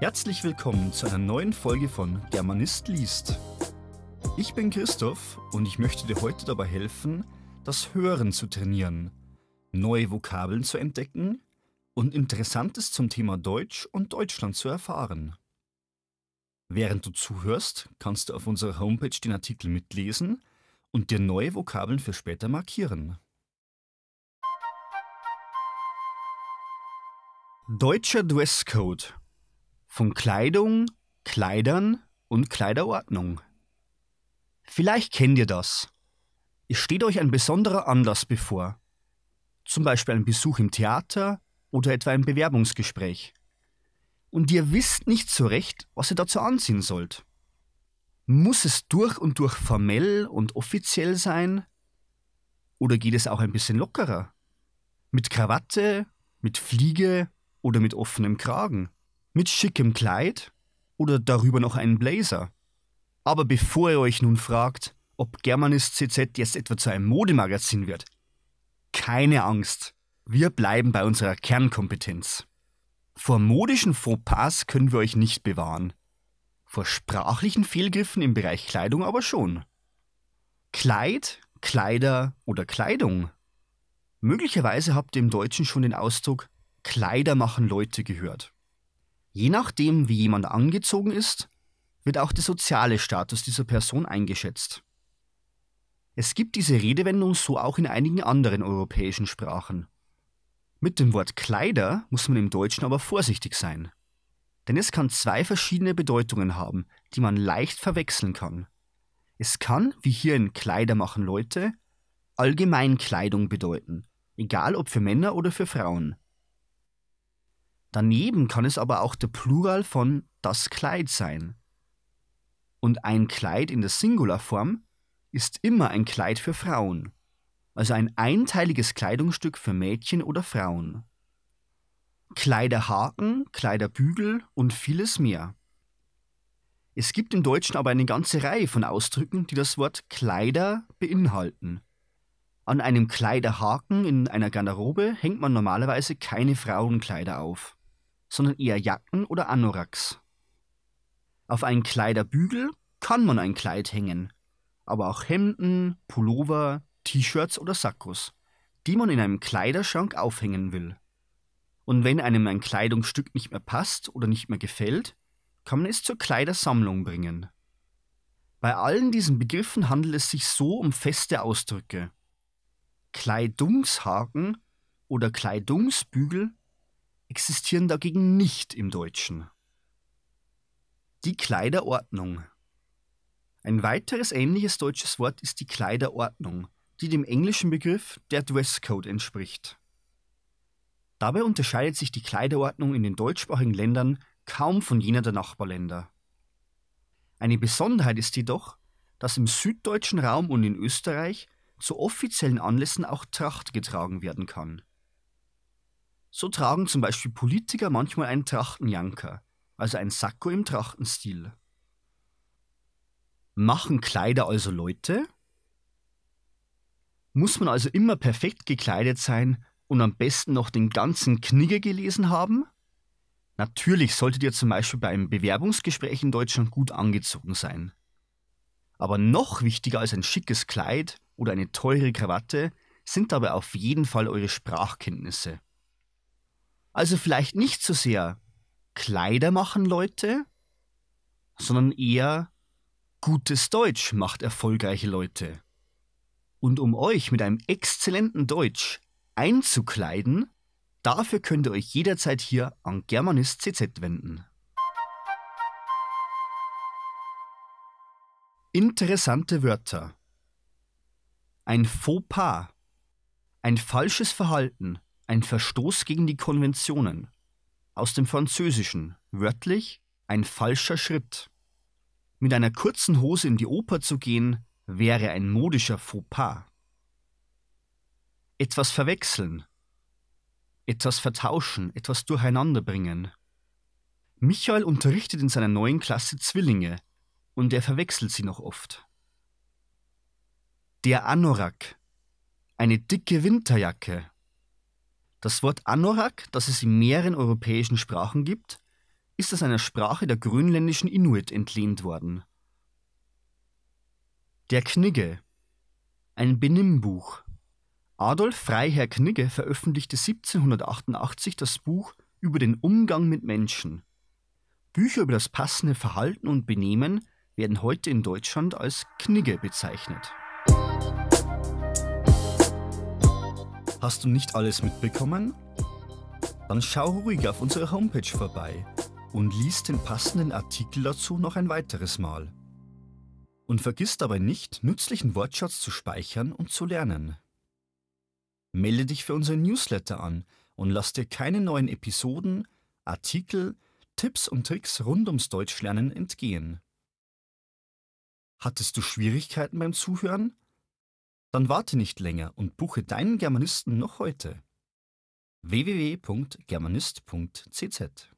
Herzlich willkommen zu einer neuen Folge von Germanist liest. Ich bin Christoph und ich möchte dir heute dabei helfen, das Hören zu trainieren, neue Vokabeln zu entdecken und Interessantes zum Thema Deutsch und Deutschland zu erfahren. Während du zuhörst, kannst du auf unserer Homepage den Artikel mitlesen und dir neue Vokabeln für später markieren. Deutscher Dresscode. Von Kleidung, Kleidern und Kleiderordnung. Vielleicht kennt ihr das. Es steht euch ein besonderer Anlass bevor. Zum Beispiel ein Besuch im Theater oder etwa ein Bewerbungsgespräch. Und ihr wisst nicht so recht, was ihr dazu anziehen sollt. Muss es durch und durch formell und offiziell sein? Oder geht es auch ein bisschen lockerer? Mit Krawatte, mit Fliege oder mit offenem Kragen? Mit schickem Kleid oder darüber noch einen Blazer? Aber bevor ihr euch nun fragt, ob Germanist CZ jetzt etwa zu einem Modemagazin wird, keine Angst, wir bleiben bei unserer Kernkompetenz. Vor modischen Fauxpas können wir euch nicht bewahren. Vor sprachlichen Fehlgriffen im Bereich Kleidung aber schon. Kleid, Kleider oder Kleidung. Möglicherweise habt ihr im Deutschen schon den Ausdruck Kleider machen Leute gehört. Je nachdem, wie jemand angezogen ist, wird auch der soziale Status dieser Person eingeschätzt. Es gibt diese Redewendung so auch in einigen anderen europäischen Sprachen. Mit dem Wort Kleider muss man im Deutschen aber vorsichtig sein. Denn es kann zwei verschiedene Bedeutungen haben, die man leicht verwechseln kann. Es kann, wie hier in Kleider machen Leute, Allgemeinkleidung bedeuten, egal ob für Männer oder für Frauen. Daneben kann es aber auch der Plural von das Kleid sein. Und ein Kleid in der Singularform ist immer ein Kleid für Frauen, also ein einteiliges Kleidungsstück für Mädchen oder Frauen. Kleiderhaken, Kleiderbügel und vieles mehr. Es gibt im Deutschen aber eine ganze Reihe von Ausdrücken, die das Wort Kleider beinhalten. An einem Kleiderhaken in einer Garderobe hängt man normalerweise keine Frauenkleider auf, sondern eher Jacken oder Anoraks. Auf einen Kleiderbügel kann man ein Kleid hängen, aber auch Hemden, Pullover, T-Shirts oder Sakkos, die man in einem Kleiderschrank aufhängen will. Und wenn einem ein Kleidungsstück nicht mehr passt oder nicht mehr gefällt, kann man es zur Kleidersammlung bringen. Bei allen diesen Begriffen handelt es sich so um feste Ausdrücke. Kleidungshaken oder Kleidungsbügel existieren dagegen nicht im Deutschen. Die Kleiderordnung. Ein weiteres ähnliches deutsches Wort ist die Kleiderordnung, die dem englischen Begriff der Dresscode entspricht. Dabei unterscheidet sich die Kleiderordnung in den deutschsprachigen Ländern kaum von jener der Nachbarländer. Eine Besonderheit ist jedoch, dass im süddeutschen Raum und in Österreich zu offiziellen Anlässen auch Tracht getragen werden kann. So tragen zum Beispiel Politiker manchmal einen Trachtenjanker, also ein Sakko im Trachtenstil. Machen Kleider also Leute? Muss man also immer perfekt gekleidet sein und am besten noch den ganzen Knigge gelesen haben? Natürlich solltet ihr zum Beispiel bei einem Bewerbungsgespräch in Deutschland gut angezogen sein. Aber noch wichtiger als ein schickes Kleid oder eine teure Krawatte sind dabei auf jeden Fall eure Sprachkenntnisse. Also vielleicht nicht so sehr Kleider machen Leute, sondern eher gutes Deutsch macht erfolgreiche Leute. Und um euch mit einem exzellenten Deutsch einzukleiden, dafür könnt ihr euch jederzeit hier an Germanist CZ wenden. Interessante Wörter. Ein Fauxpas. Ein falsches Verhalten. Ein Verstoß gegen die Konventionen. Aus dem Französischen, wörtlich ein falscher Schritt. Mit einer kurzen Hose in die Oper zu gehen, wäre ein modischer Fauxpas. Etwas verwechseln. Etwas vertauschen, etwas durcheinanderbringen. Michael unterrichtet in seiner neuen Klasse Zwillinge und er verwechselt sie noch oft. Der Anorak. Eine dicke Winterjacke. Das Wort Anorak, das es in mehreren europäischen Sprachen gibt, ist es einer Sprache der grönländischen Inuit entlehnt worden. Der Knigge, ein Benimmbuch. Adolf Freiherr Knigge veröffentlichte 1788 das Buch über den Umgang mit Menschen. Bücher über das passende Verhalten und Benehmen werden heute in Deutschland als Knigge bezeichnet. Hast du nicht alles mitbekommen? Dann schau ruhig auf unserer Homepage vorbei und lies den passenden Artikel dazu noch ein weiteres Mal. Und vergiss dabei nicht, nützlichen Wortschatz zu speichern und zu lernen. Melde dich für unseren Newsletter an und lass dir keine neuen Episoden, Artikel, Tipps und Tricks rund ums Deutschlernen entgehen. Hattest du Schwierigkeiten beim Zuhören? Dann warte nicht länger und buche deinen Germanisten noch heute. www.germanist.cz